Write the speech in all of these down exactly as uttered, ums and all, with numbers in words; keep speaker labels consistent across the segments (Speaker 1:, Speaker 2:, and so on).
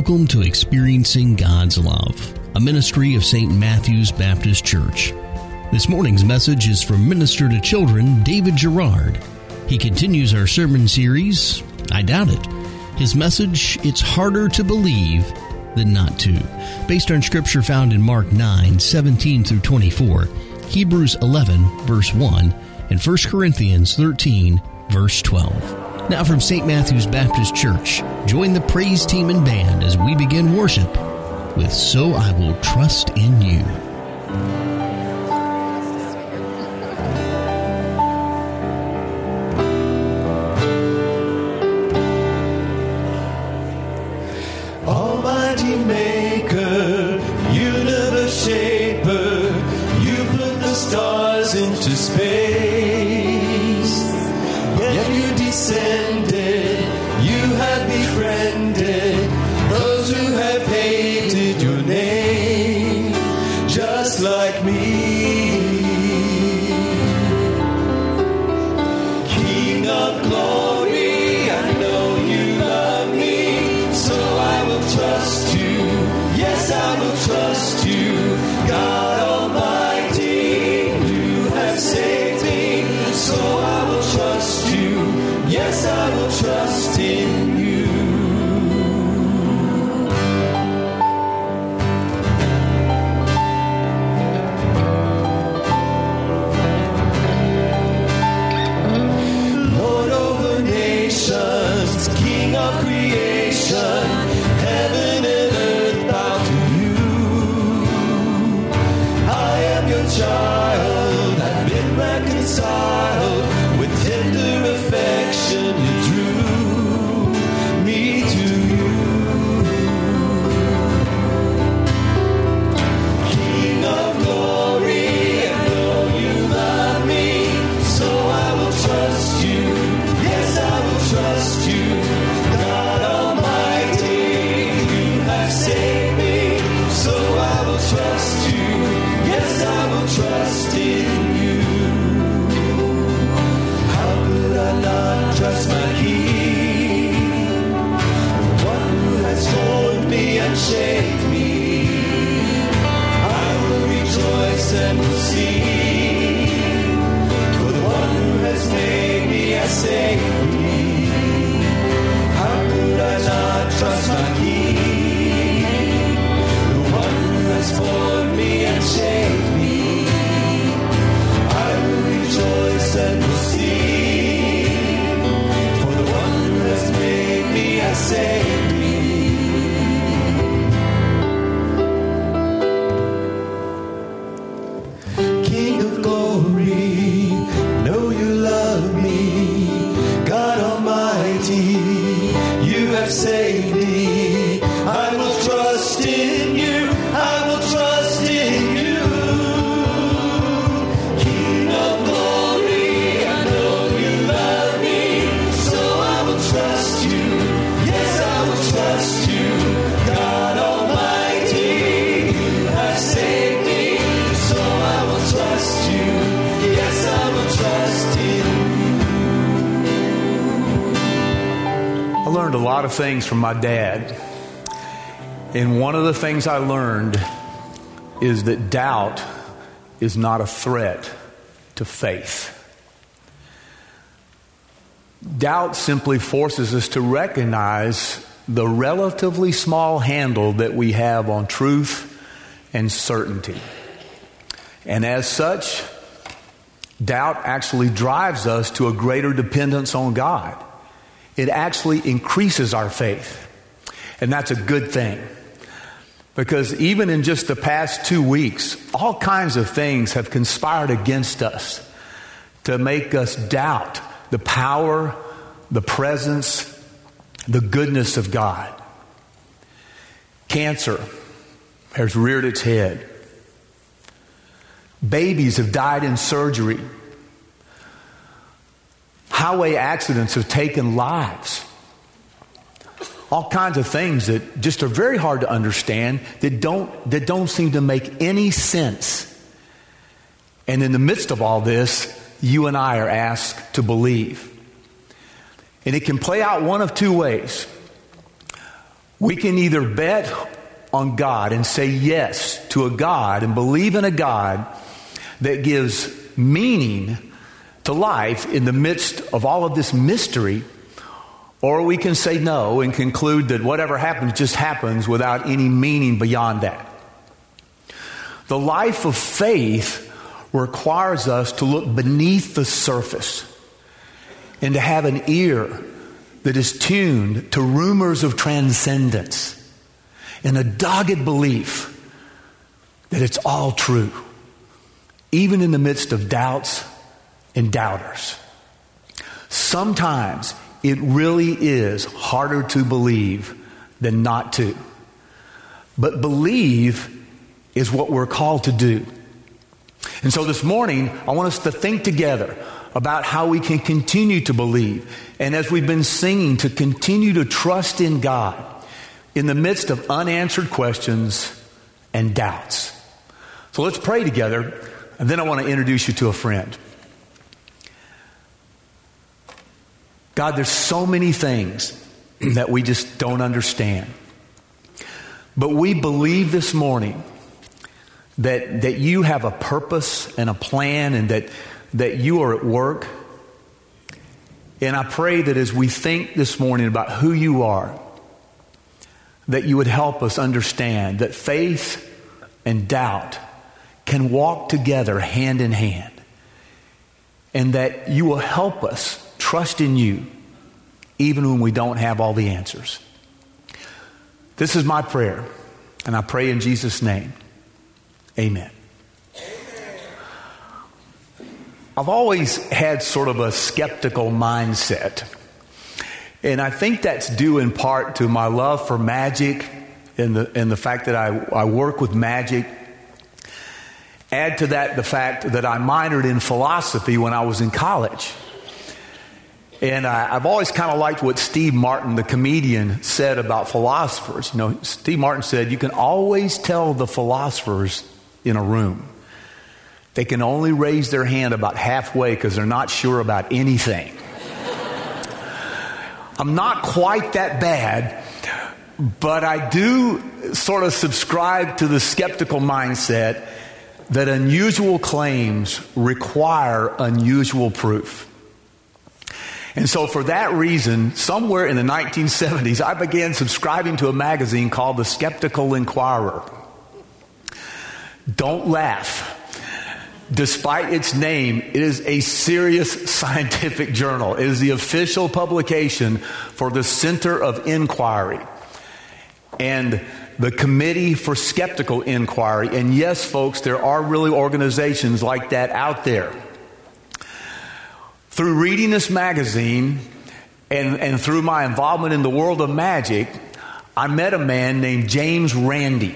Speaker 1: Welcome to Experiencing God's Love, a ministry of Saint Matthew's Baptist Church. This morning's message is from Minister to Children David Gerard. He continues our sermon series, I Doubt It. His message, It's Harder to Believe Than Not To, based on scripture found in Mark nine, seventeen through twenty-four, Hebrews eleven, verse one, and First Corinthians thirteen, verse twelve. Now from Saint Matthew's Baptist Church, join the praise team and band as we begin worship with So I Will Trust in You.
Speaker 2: Almighty Maker, universe shaper, you put the stars into space, yet you descended, you have befriended those who have hated your name, just like me. King of glory, I know you love me, so I will trust you, yes I will trust you, God Almighty, you have saved me, so I will trust you, yes I will trust in you. Lord over nations, King of creation, heaven and earth bow to you. I am your child, I've been reconciled, with tender affection you drew me to you. King of glory, I know you love me, so I will trust you, yes I will trust you, God Almighty, you have saved me, so I will trust you, yes I will trust in you. How could I not trust my King, the one who has formed me and shaped me? I will rejoice and will sing, for the one who has made me has saved me. How could I not trust my King, the one who has formed me and shaped me? I will rejoice and will sing, for the one who has made me has saved me. King of glory, know you love me, God Almighty, you have saved me. I will trust in you, I will trust in you. King of glory, I know you love me, so I will trust you, yes I will trust you, God Almighty, you have saved me, so I will trust you, yes I will trust in you.
Speaker 3: I learned a lot of things from my dad. And one of the things I learned is that doubt is not a threat to faith. Doubt simply forces us to recognize the relatively small handle that we have on truth and certainty. And as such, doubt actually drives us to a greater dependence on God. It actually increases our faith. And that's a good thing. Because even in just the past two weeks, all kinds of things have conspired against us to make us doubt the power, the presence, the goodness of God. Cancer has reared its head. Babies have died in surgery. Highway accidents have taken lives. All kinds of things that just are very hard to understand, that don't, that don't seem to make any sense. And in the midst of all this, you and I are asked to believe. And it can play out one of two ways. We can either bet on God and say yes to a God and believe in a God that gives meaning to life in the midst of all of this mystery, or we can say no and conclude that whatever happens just happens without any meaning beyond that. The life of faith requires us to look beneath the surface and to have an ear that is tuned to rumors of transcendence and a dogged belief that it's all true, even in the midst of doubts and doubters. Sometimes it really is harder to believe than not to. But believe is what we're called to do. And so this morning, I want us to think together about how we can continue to believe. And as we've been singing, to continue to trust in God in the midst of unanswered questions and doubts. So let's pray together, and then I want to introduce you to a friend. God, there's so many things that we just don't understand. But we believe this morning that, that you have a purpose and a plan, and that, that you are at work. And I pray that as we think this morning about who you are, that you would help us understand that faith and doubt can walk together hand in hand. And that you will help us trust in you even when we don't have all the answers. This is my prayer, and I pray in Jesus' name. Amen. I've always had sort of a skeptical mindset. And I think that's due in part to my love for magic and the, and the fact that I, I work with magic. Add to that the fact that I minored in philosophy when I was in college. And I, I've always kind of liked what Steve Martin, the comedian, said about philosophers. You know, Steve Martin said, you can always tell the philosophers in a room. They can only raise their hand about halfway because they're not sure about anything. I'm not quite that bad, but I do sort of subscribe to the skeptical mindset that unusual claims require unusual proof. And so for that reason, somewhere in the nineteen seventies, I began subscribing to a magazine called The Skeptical Inquirer. Don't laugh. Despite its name, it is a serious scientific journal. It is the official publication for the Center of Inquiry and the Committee for Skeptical Inquiry. And yes, folks, there are really organizations like that out there. Through reading this magazine and, and through my involvement in the world of magic, I met a man named James Randi.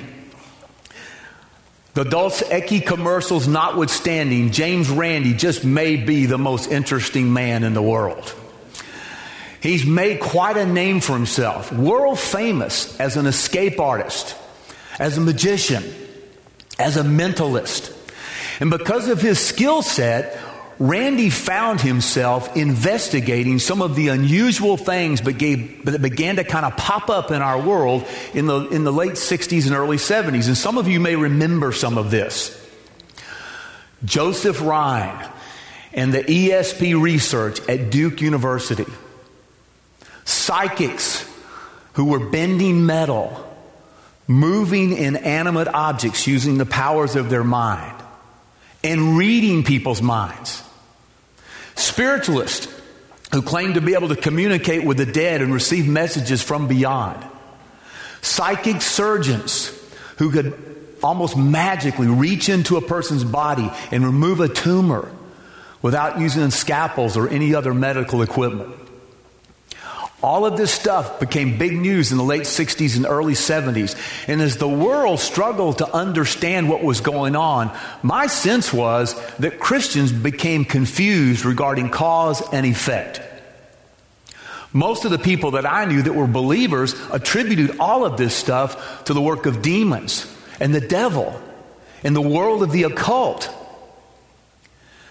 Speaker 3: The Dos Equis commercials notwithstanding, James Randi just may be the most interesting man in the world. He's made quite a name for himself, world famous as an escape artist, as a magician, as a mentalist. And because of his skill set, Randi found himself investigating some of the unusual things that began to kind of pop up in our world in the, in the late sixties and early seventies. And some of you may remember some of this. Joseph Rhine and the E S P research at Duke University. Psychics who were bending metal, moving inanimate objects using the powers of their mind, and reading people's minds. Spiritualists who claimed to be able to communicate with the dead and receive messages from beyond. Psychic surgeons who could almost magically reach into a person's body and remove a tumor without using scalpels or any other medical equipment. All of this stuff became big news in the late sixties and early seventies. And as the world struggled to understand what was going on, my sense was that Christians became confused regarding cause and effect. Most of the people that I knew that were believers attributed all of this stuff to the work of demons and the devil and the world of the occult.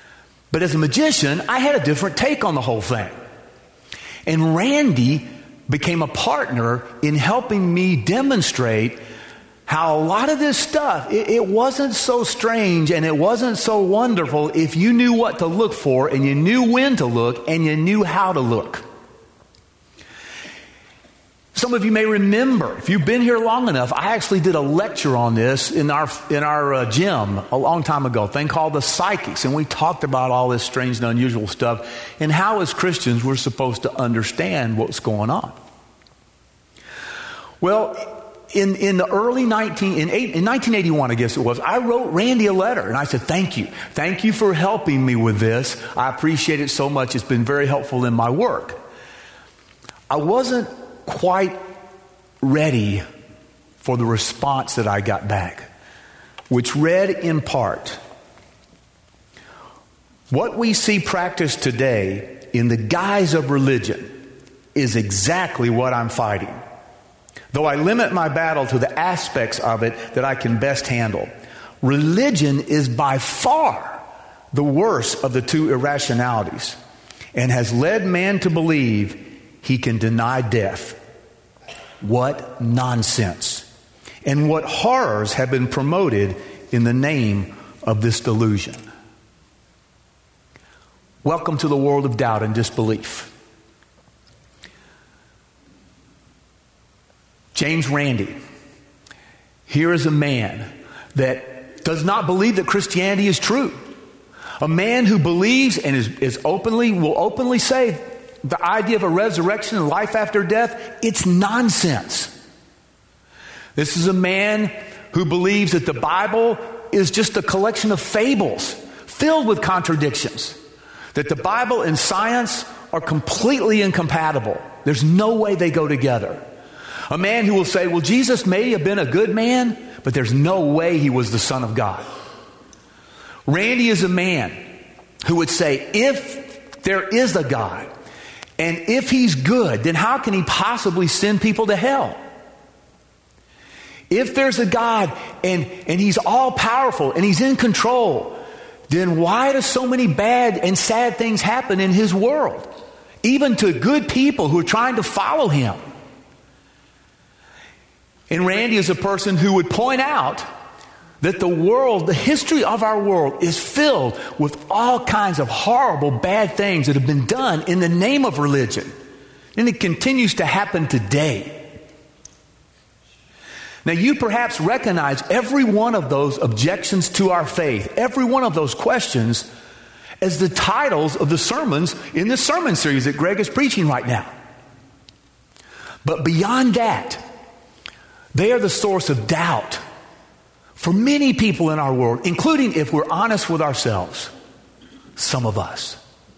Speaker 3: But as a magician, I had a different take on the whole thing. And Randi became a partner in helping me demonstrate how a lot of this stuff, it, it wasn't so strange and it wasn't so wonderful if you knew what to look for and you knew when to look and you knew how to look. Some of you may remember, if you've been here long enough, I actually did a lecture on this in our in our uh, gym a long time ago, a thing called the Psychics, and we talked about all this strange and unusual stuff and how as Christians we're supposed to understand what's going on. Well, in in the early nineteen in, eight, in nineteen eighty-one, I guess it was, I wrote Randy a letter and I said, "Thank you, thank you for helping me with this. I appreciate it so much. It's been very helpful in my work." I wasn't quite ready for the response that I got back, which read in part, "What we see practiced today in the guise of religion is exactly what I'm fighting, though I limit my battle to the aspects of it that I can best handle. Religion is by far the worst of the two irrationalities and has led man to believe he can deny death. What nonsense. And what horrors have been promoted in the name of this delusion." Welcome to the world of doubt and disbelief. James Randi. Here is a man that does not believe that Christianity is true. A man who believes and is, is openly, will openly say the idea of a resurrection and life after death, it's nonsense. This is a man who believes that the Bible is just a collection of fables filled with contradictions. That the Bible and science are completely incompatible. There's no way they go together. A man who will say, well, Jesus may have been a good man, but there's no way he was the Son of God. Randy is a man who would say, if there is a God, and if he's good, then how can he possibly send people to hell? If there's a God and, and he's all powerful and he's in control, then why do so many bad and sad things happen in his world? Even to good people who are trying to follow him. And Randy is a person who would point out that the world, the history of our world is filled with all kinds of horrible, bad things that have been done in the name of religion. And it continues to happen today. Now, you perhaps recognize every one of those objections to our faith, every one of those questions, as the titles of the sermons in this sermon series that Greg is preaching right now. But beyond that, they are the source of doubt for many people in our world, including, if we're honest with ourselves, some of us.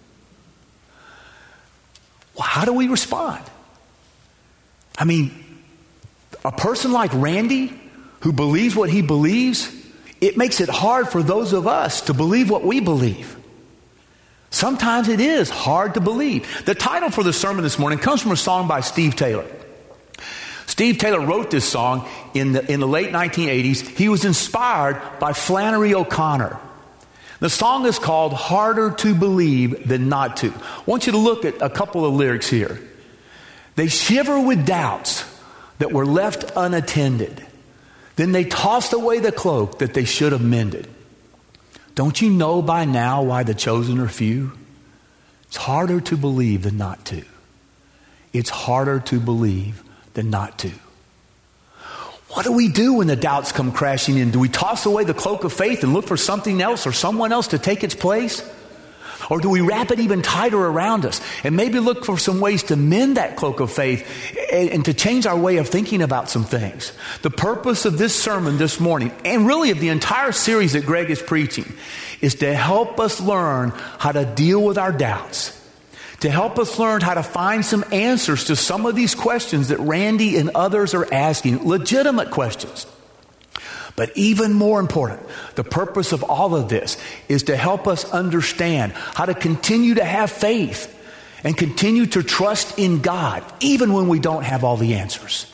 Speaker 3: Well, how do we respond? I mean, a person like Randy, who believes what he believes, it makes it hard for those of us to believe what we believe. Sometimes it is hard to believe. The title for the sermon this morning comes from a song by Steve Taylor. Steve Taylor wrote this song in the, in the late nineteen eighties. He was inspired by Flannery O'Connor. The song is called Harder to Believe Than Not To. I want you to look at a couple of lyrics here. They shiver with doubts that were left unattended. Then they tossed away the cloak that they should have mended. Don't you know by now why the chosen are few? It's harder to believe than not to. It's harder to believe than not to. What do we do when the doubts come crashing in? Do we toss away the cloak of faith and look for something else or someone else to take its place? Or do we wrap it even tighter around us and maybe look for some ways to mend that cloak of faith and, and to change our way of thinking about some things? The purpose of this sermon this morning, and really of the entire series that Greg is preaching, is to help us learn how to deal with our doubts, to help us learn how to find some answers to some of these questions that Randy and others are asking, legitimate questions. But even more important, the purpose of all of this is to help us understand how to continue to have faith and continue to trust in God, even when we don't have all the answers,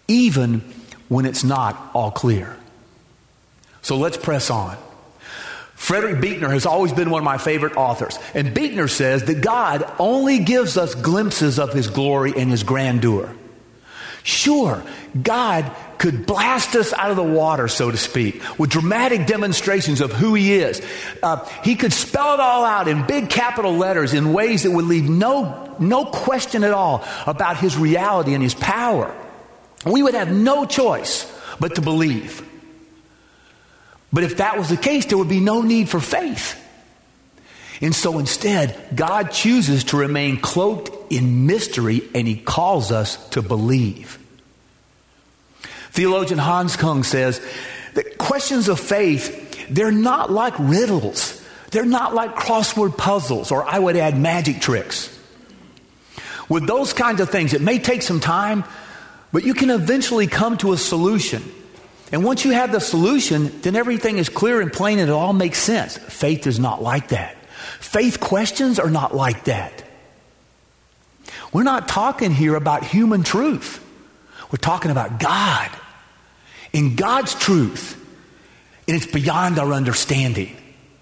Speaker 3: even when it's not all clear. So let's press on. Frederick Buechner has always been one of my favorite authors. And Buechner says that God only gives us glimpses of his glory and his grandeur. Sure, God could blast us out of the water, so to speak, with dramatic demonstrations of who he is. Uh, he could spell it all out in big capital letters in ways that would leave no, no question at all about his reality and his power. We would have no choice but to believe. But if that was the case, there would be no need for faith. And so instead, God chooses to remain cloaked in mystery, and he calls us to believe. Theologian Hans Kung says that questions of faith, they're not like riddles. They're not like crossword puzzles, or I would add magic tricks. With those kinds of things, it may take some time, but you can eventually come to a solution. And once you have the solution, then everything is clear and plain and it all makes sense. Faith is not like that. Faith questions are not like that. We're not talking here about human truth. We're talking about God and God's truth. And it's beyond our understanding.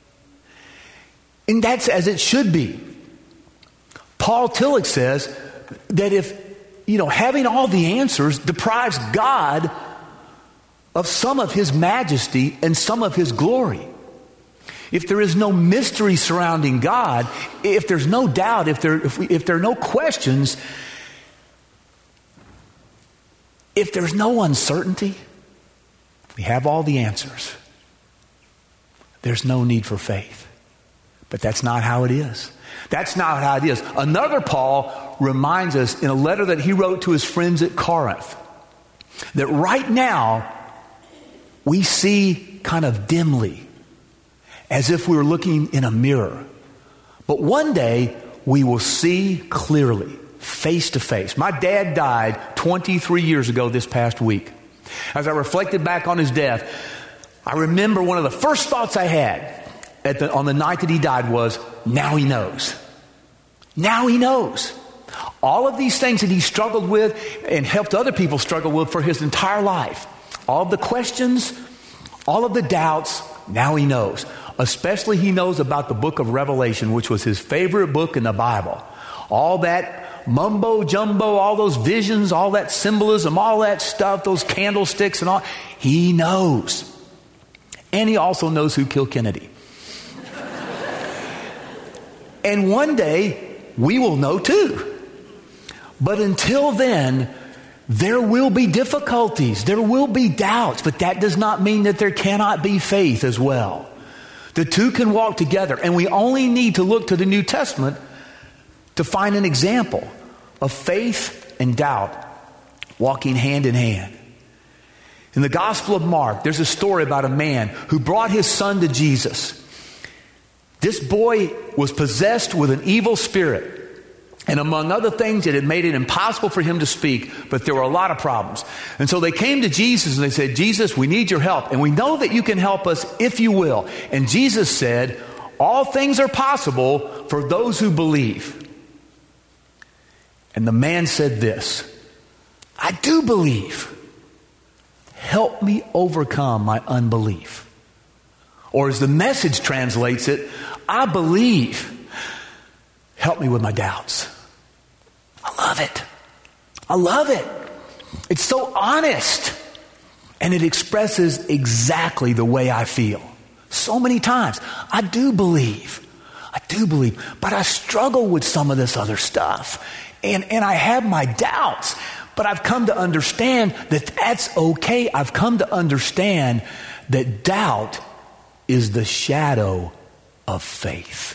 Speaker 3: And that's as it should be. Paul Tillich says that if, you know, having all the answers deprives God of some of his majesty and some of his glory. If there is no mystery surrounding God, if there's no doubt, if there, if, we, if there are no questions, if there's no uncertainty, we have all the answers. There's no need for faith. But that's not how it is. That's not how it is. Another Paul reminds us in a letter that he wrote to his friends at Corinth that right now we see kind of dimly, as if we were looking in a mirror. But one day we will see clearly, face to face. My dad died twenty-three years ago this past week. As I reflected back on his death, I remember one of the first thoughts I had at the, on the night that he died was, now he knows. Now he knows. All of these things that he struggled with and helped other people struggle with for his entire life. All of the questions, all of the doubts, now he knows. Especially he knows about the book of Revelation, which was his favorite book in the Bible. All that mumbo jumbo, all those visions, all that symbolism, all that stuff, those candlesticks and all. He knows. And he also knows who killed Kennedy. And one day we will know too. But until then, there will be difficulties. There will be doubts. But that does not mean that there cannot be faith as well. The two can walk together. And we only need to look to the New Testament to find an example of faith and doubt walking hand in hand. In the Gospel of Mark, there's a story about a man who brought his son to Jesus. This boy was possessed with an evil spirit. And among other things, it had made it impossible for him to speak, but there were a lot of problems. And so they came to Jesus and they said, Jesus, we need your help. And we know that you can help us if you will. And Jesus said, all things are possible for those who believe. And the man said this, I do believe. Help me overcome my unbelief. Or as the Message translates it, I believe. Help me with my doubts. I love it. I love it. It's so honest. And it expresses exactly the way I feel. So many times. I do believe. I do believe. But I struggle with some of this other stuff. And, and I have my doubts. But I've come to understand that that's okay. I've come to understand that doubt is the shadow of faith.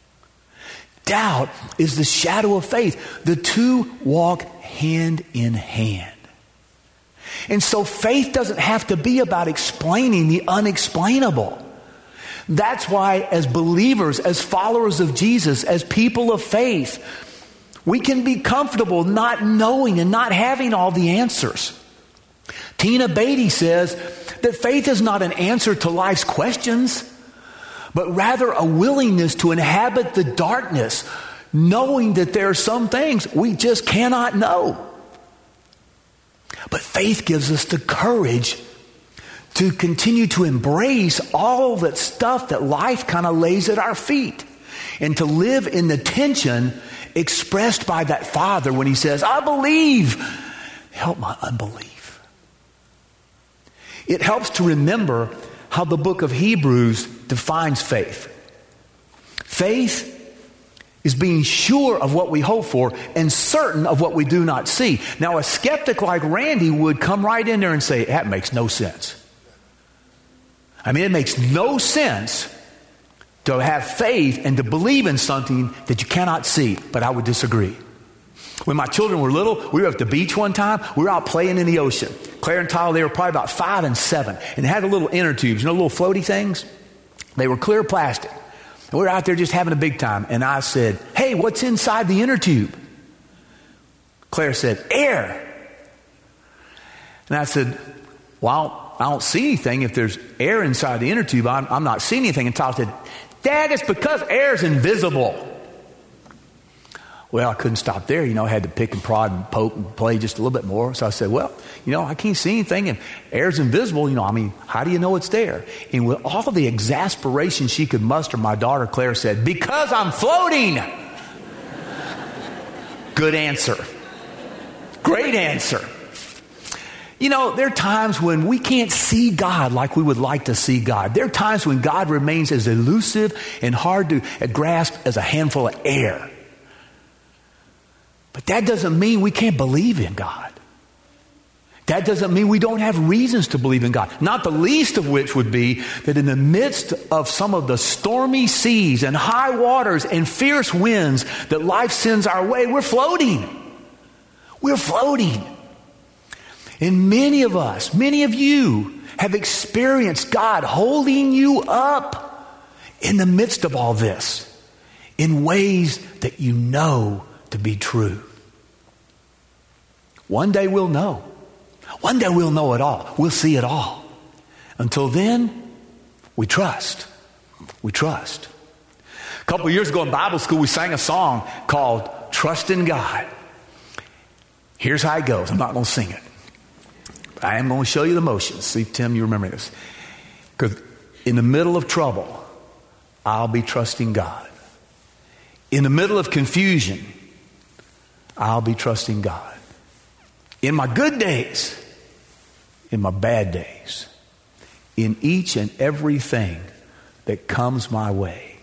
Speaker 3: Doubt is the shadow of faith. The two walk hand in hand. And so faith doesn't have to be about explaining the unexplainable. That's why as believers, as followers of Jesus, as people of faith, we can be comfortable not knowing and not having all the answers. Tina Beatty says that faith is not an answer to life's questions, but rather a willingness to inhabit the darkness, knowing that there are some things we just cannot know. But faith gives us the courage to continue to embrace all that stuff that life kind of lays at our feet, and to live in the tension expressed by that Father when he says, I believe, help my unbelief. It helps to remember how the book of Hebrews defines faith. Faith is being sure of what we hope for and certain of what we do not see. Now, a skeptic like Randy would come right in there and say, that makes no sense. I mean, it makes no sense to have faith and to believe in something that you cannot see. But I would disagree. When my children were little, we were at the beach one time. We were out playing in the ocean. Claire and Tyler, they were probably about five and seven. And they had the little inner tubes, you know, little floaty things? They were clear plastic. And we were out there just having a big time. And I said, hey, what's inside the inner tube? Claire said, air. And I said, well, I don't see anything. If there's air inside the inner tube, I'm, I'm not seeing anything. And Tyler said, Dad, it's because air is invisible. Well, I couldn't stop there. You know, I had to pick and prod and poke and play just a little bit more. So I said, well, you know, I can't see anything. And air's invisible. You know, I mean, how do you know it's there? And with all the exasperation she could muster, my daughter Claire said, because I'm floating. Good answer. Great answer. You know, there are times when we can't see God like we would like to see God. There are times when God remains as elusive and hard to grasp as a handful of air. But that doesn't mean we can't believe in God. That doesn't mean we don't have reasons to believe in God. Not the least of which would be that in the midst of some of the stormy seas and high waters and fierce winds that life sends our way, we're floating. We're floating. And many of us, many of you have experienced God holding you up in the midst of all this in ways that you know to be true. One day we'll know. One day we'll know it all. We'll see it all. Until then, we trust. We trust. A couple of years ago in Bible school, we sang a song called Trust in God. Here's how it goes. I'm not going to sing it. I am going to show you the motions. See, Tim, you remember this. Because in the middle of trouble, I'll be trusting God. In the middle of confusion, I'll be trusting God. In my good days, in my bad days, in each and everything that comes my way,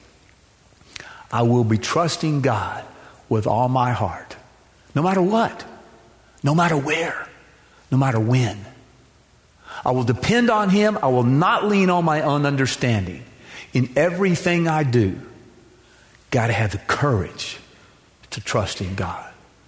Speaker 3: I will be trusting God with all my heart. No matter what, no matter where, no matter when. I will depend on Him. I will not lean on my own understanding. In everything I do, got to have the courage to trust in God.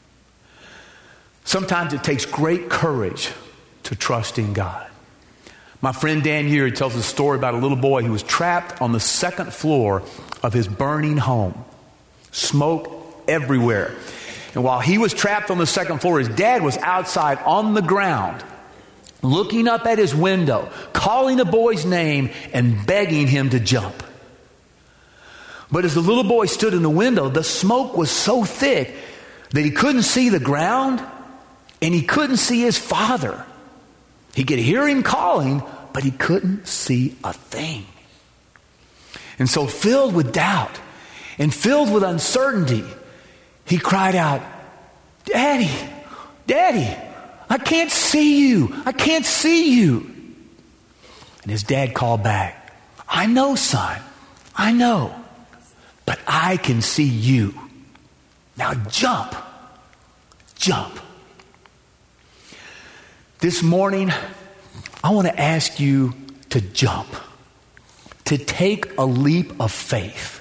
Speaker 3: Sometimes it takes great courage to trust in God. My friend Dan here tells a story about a little boy who was trapped on the second floor of his burning home. Smoke everywhere. And while he was trapped on the second floor, his dad was outside on the ground, looking up at his window, calling the boy's name and begging him to jump. But as the little boy stood in the window, the smoke was so thick that he couldn't see the ground and he couldn't see his father. He could hear him calling, but he couldn't see a thing. And so filled with doubt and filled with uncertainty, he cried out, Daddy, Daddy, I can't see you. I can't see you. And his dad called back, I know, son, I know, but I can see you. Now jump, jump. This morning, I want to ask you to jump, to take a leap of faith.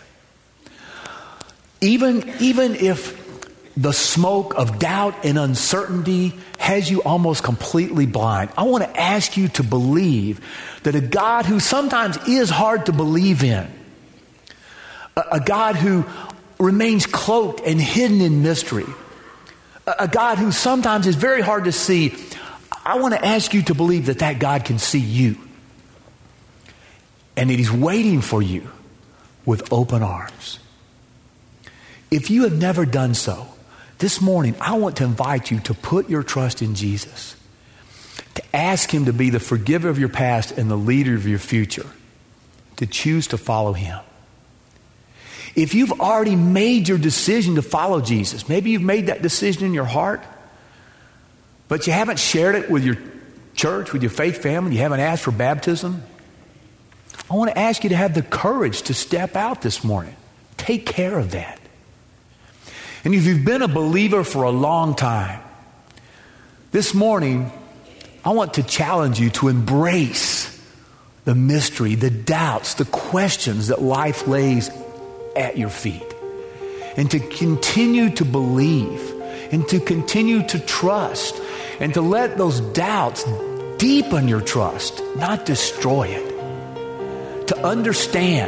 Speaker 3: Even, even if the smoke of doubt and uncertainty has you almost completely blind, I want to ask you to believe that a God who sometimes is hard to believe in, a, a God who remains cloaked and hidden in mystery, a, a God who sometimes is very hard to see, I want to ask you to believe that that God can see you and that He's waiting for you with open arms. If you have never done so, this morning I want to invite you to put your trust in Jesus. to ask him to be the forgiver of your past and the leader of your future, to choose to follow him. If you've already made your decision to follow Jesus, maybe you've made that decision in your heart, but you haven't shared it with your church, with your faith family, you haven't asked for baptism, I want to ask you to have the courage to step out this morning. Take care of that. And if you've been a believer for a long time, this morning, I want to challenge you to embrace the mystery, the doubts, the questions that life lays at your feet. And to continue to believe and to continue to trust and to let those doubts deepen your trust, not destroy it. To understand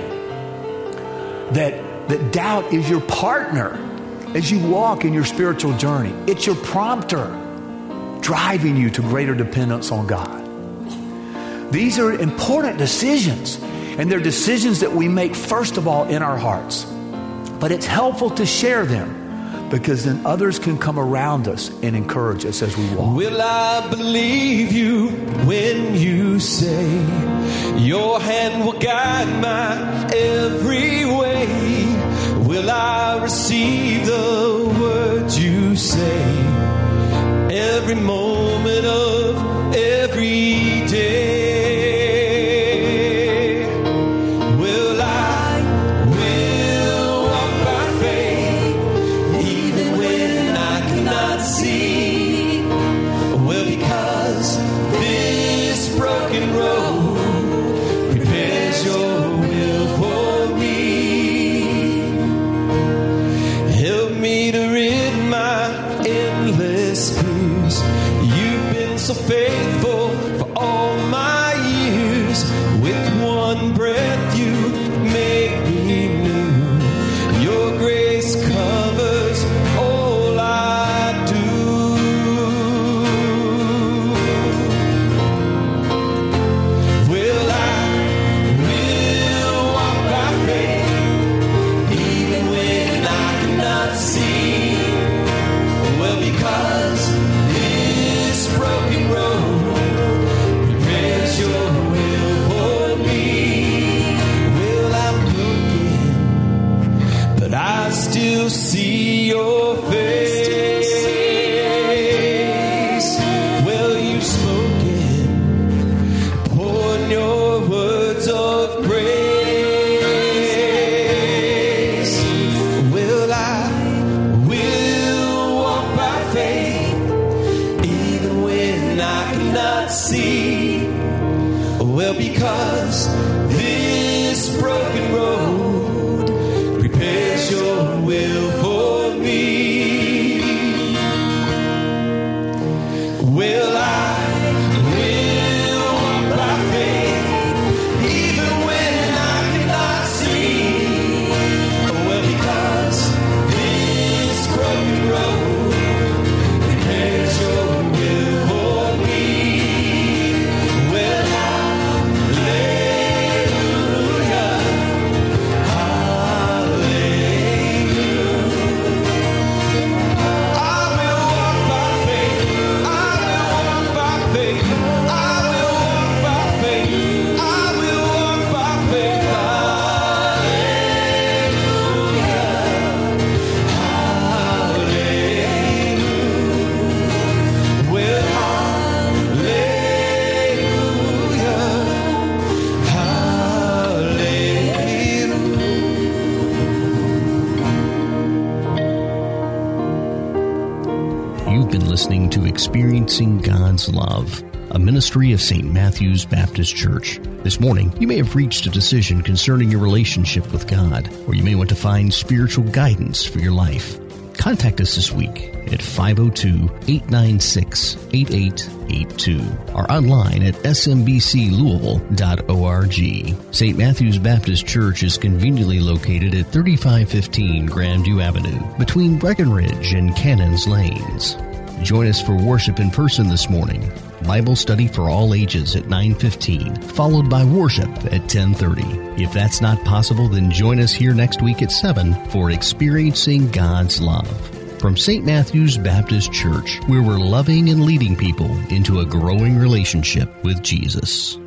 Speaker 3: that, that doubt is your partner as you walk in your spiritual journey. It's your prompter driving you to greater dependence on God. These are important decisions, and they're decisions that we make first of all in our hearts. But it's helpful to share them because then others can come around us and encourage us as we walk.
Speaker 2: Will I believe you when you say your hand will guide my every way? Will I receive the words you say every moment of every day? So faithful for all my years. With one breath you make me new. Your grace covers all I do. Will I, will walk by faith even when I cannot see? Well, because broken road prepares your will for me. Well, I'm looking, but I still see your face. Well, you've spoken, poured your words of grace. Well, I will walk by faith I cannot see. Well, because this broken road prepares your will for me. Well, I will walk by faith even when I cannot see. Well, because this broken road prepares your will for me.
Speaker 1: Listening to Experiencing God's Love, a ministry of Saint Matthew's Baptist Church. This morning, you may have reached a decision concerning your relationship with God, or you may want to find spiritual guidance for your life. Contact us this week at five oh two, eight nine six, eight eight eight two or online at s m b c louisville dot org. Saint Matthew's Baptist Church is conveniently located at thirty-five fifteen Grandview Avenue between Breckenridge and Cannons Lanes. Join us for worship in person this morning. Bible study for all ages at nine fifteen, followed by worship at ten thirty. If that's not possible, then join us here next week at seven for Experiencing God's Love. from Saint Matthew's Baptist Church, where we're loving and leading people into a growing relationship with Jesus.